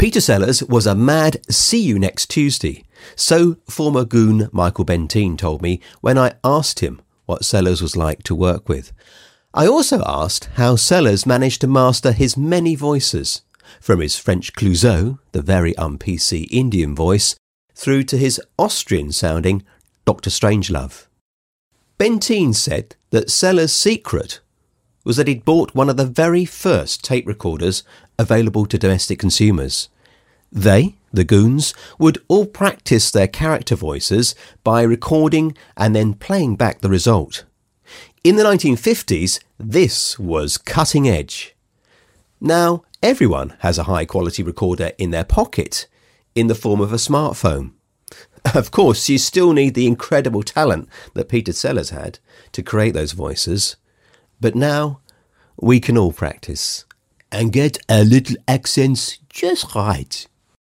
Peter Sellers was a mad see you next Tuesday, so former goon Michael Bentine told me when I asked him what Sellers was like to work with. I also asked how Sellers managed to master his many voices, from his French Clouseau, the very un-PC Indian voice, through to his Austrian-sounding Dr. Strangelove. Bentine said that Sellers' secret was that he'd bought one of the very first tape recorders available to domestic consumers. They, the goons, would all practice their character voices by recording and then playing back the result. In the 1950s, this was cutting edge. Now, everyone has a high-quality recorder in their pocket, in the form of a smartphone. Of course, you still need the incredible talent that Peter Sellers had to create those voices. But now, we can all practice and get our little accents just right.